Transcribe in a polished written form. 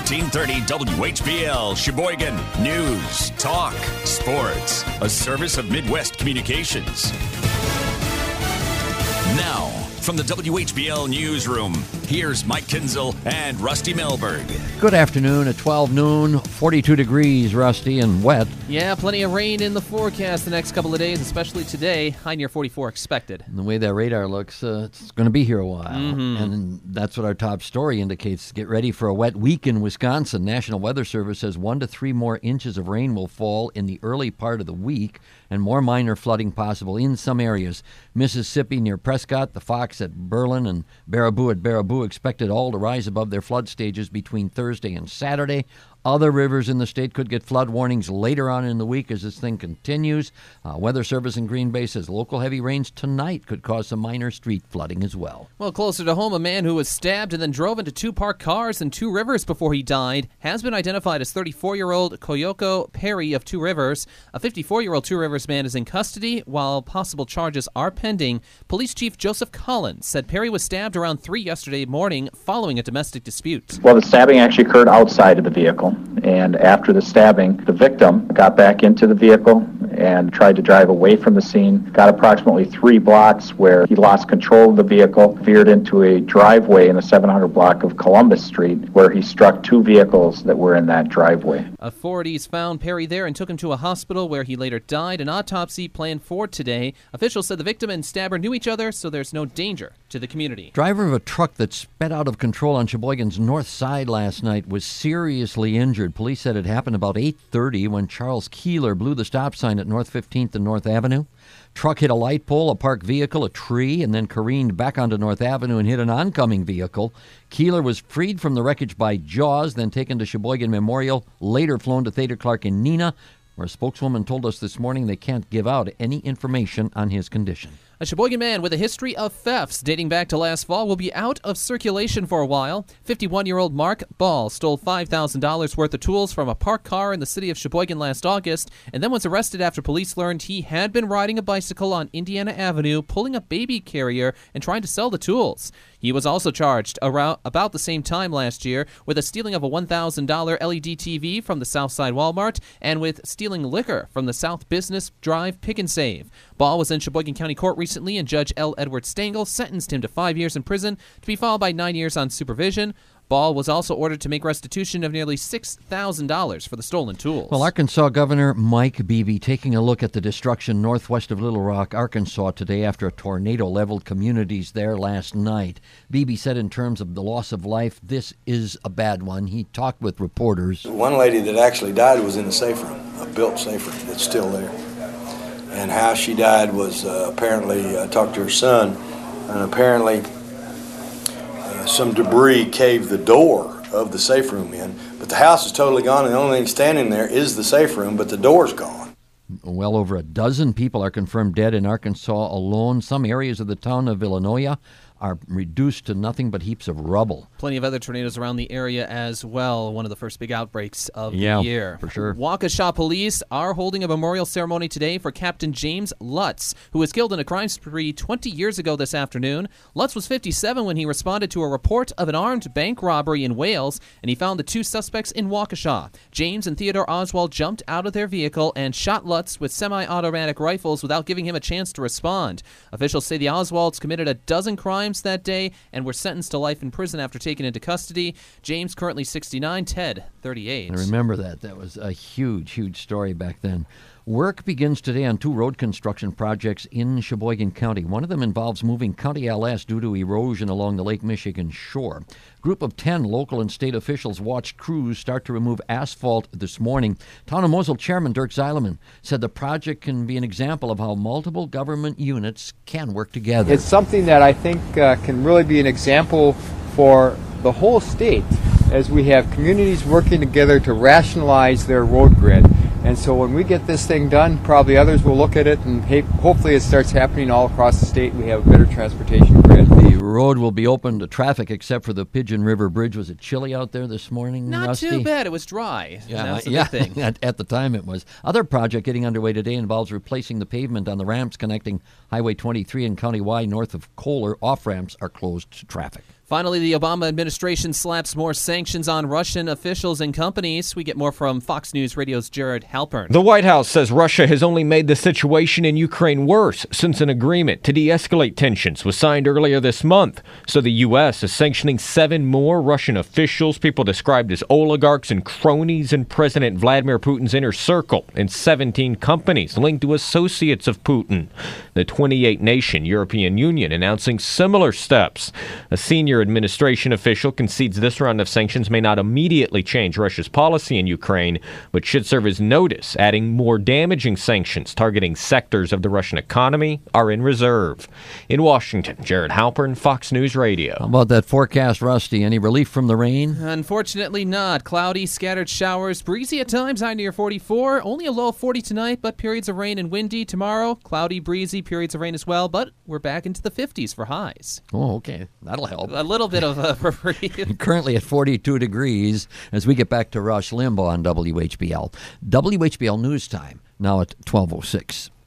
1430 WHBL, Sheboygan. News, talk, sports. A service of Midwest Communications. Now, from the WHBL Newsroom, here's Mike Kinzel and Rusty Melberg. Good afternoon at 12 noon, 42 degrees, Rusty, and wet. Yeah, plenty of rain in the forecast the next couple of days, especially today. High near 44 expected. And the way that radar looks, it's going to be here a while. Mm-hmm. And that's what our top story indicates. Get ready for a wet week in Wisconsin. National Weather Service says 1 to 3 more inches of rain will fall in the early part of the week, and more minor flooding possible in some areas. Mississippi near Prescott, the Fox at Berlin, and Baraboo at Baraboo expected all to rise above their flood stages between Thursday and Saturday. Other rivers in the state could get flood warnings later on in the week as this thing continues. Weather Service in Green Bay says local heavy rains tonight could cause some minor street flooding as well. Well, closer to home, a man who was stabbed and then drove into 2 parked cars in Two Rivers before he died has been identified as 34-year-old Koyoko Perry of Two Rivers. A 54-year-old Two Rivers man is in custody while possible charges are pending. Police Chief Joseph Collins said Perry was stabbed around 3 yesterday morning following a domestic dispute. Well, the stabbing actually occurred outside of the vehicle. And after the stabbing, the victim got back into the vehicle and tried to drive away from the scene. Got approximately 3 blocks where he lost control of the vehicle, veered into a driveway in the 700 block of Columbus Street where he struck 2 vehicles that were in that driveway. Authorities found Perry there and took him to a hospital where he later died. An autopsy planned for today. Officials said the victim and stabber knew each other, so there's no danger to the community. Driver of a truck that sped out of control on Sheboygan's north side last night was seriously injured. Police said it happened about 8:30 when Charles Keeler blew the stop sign at North 15th and North Avenue. Truck hit a light pole, a parked vehicle, a tree, and then careened back onto North Avenue and hit an oncoming vehicle. Keeler was freed from the wreckage by Jaws, then taken to Sheboygan Memorial, later flown to Theda Clark in Neenah, where a spokeswoman told us this morning they can't give out any information on his condition. A Sheboygan man with a history of thefts dating back to last fall will be out of circulation for a while. 51-year-old Mark Ball stole $5,000 worth of tools from a parked car in the city of Sheboygan last August and then was arrested after police learned he had been riding a bicycle on Indiana Avenue, pulling a baby carrier and trying to sell the tools. He was also charged about the same time last year with a stealing of a $1,000 LED TV from the Southside Walmart and with stealing liquor from the South Business Drive Pick and Save. Ball was in Sheboygan County Court recently, and Judge L. Edward Stengel sentenced him to 5 years in prison to be followed by 9 years on supervision. Ball was also ordered to make restitution of nearly $6,000 for the stolen tools. Well, Arkansas Governor Mike Beebe taking a look at the destruction northwest of Little Rock, Arkansas today after a tornado leveled communities there last night. Beebe said in terms of the loss of life, this is a bad one. He talked with reporters. One lady that actually died was in a safe room, a built safe room that's still there. And how she died was apparently, I talked to her son, and apparently some debris caved the door of the safe room in, but the house is totally gone, and the only thing standing there is the safe room, but the door's gone. Well over a dozen people are confirmed dead in Arkansas alone. Some areas of the town of Illinois are reduced to nothing but heaps of rubble. Plenty of other tornadoes around the area as well. One of the first big outbreaks of the year. For sure. Waukesha police are holding a memorial ceremony today for Captain James Lutz, who was killed in a crime spree 20 years ago this afternoon. Lutz was 57 when he responded to a report of an armed bank robbery in Wales, and he found the 2 suspects in Waukesha. James and Theodore Oswald jumped out of their vehicle and shot Lutz with semi-automatic rifles without giving him a chance to respond. Officials say the Oswalds committed a dozen crimes that day and were sentenced to life in prison after taken into custody. James currently 69, Ted 38. I remember that. That was a huge, huge story back then. Work begins today on 2 road construction projects in Sheboygan County. One of them involves moving County LS due to erosion along the Lake Michigan shore. A group of 10 local and state officials watched crews start to remove asphalt this morning. Town of Mosul Chairman Dirk Zeileman said the project can be an example of how multiple government units can work together. It's something that I think can really be an example for the whole state as we have communities working together to rationalize their road grid. And so when we get this thing done, probably others will look at it, and hopefully it starts happening all across the state and we have a better transportation grid. The road will be open to traffic except for the Pigeon River Bridge. Was it chilly out there this morning, Not Rusty? too bad. It was dry. That's the yeah. big thing. At the time it was. Other project getting underway today involves replacing the pavement on the ramps connecting Highway 23 and County Y north of Kohler. Off-ramps are closed to traffic. Finally, the Obama administration slaps more sanctions on Russian officials and companies. We get more from Fox News Radio's Jared Halpern. The White House says Russia has only made the situation in Ukraine worse since an agreement to de-escalate tensions was signed earlier this month. So the U.S. is sanctioning 7 more Russian officials, people described as oligarchs and cronies in President Vladimir Putin's inner circle, and 17 companies linked to associates of Putin. The 28-nation European Union announcing similar steps. A senior administration official concedes this round of sanctions may not immediately change Russia's policy in Ukraine, but should serve as notice, adding more damaging sanctions targeting sectors of the Russian economy are in reserve. In Washington, Jared Halpern, Fox News Radio. How about that forecast, Rusty? Any relief from the rain? Unfortunately not. Cloudy, scattered showers, breezy at times, high near 44. Only a low of 40 tonight, but periods of rain and windy tomorrow. Cloudy, breezy, periods of rain as well, but we're back into the 50s for highs. Oh, okay. That'll help. A little bit of a reprieve. Currently at 42 degrees as we get back to Rush Limbaugh on WHBL. WHBL News Time, now at 12:06.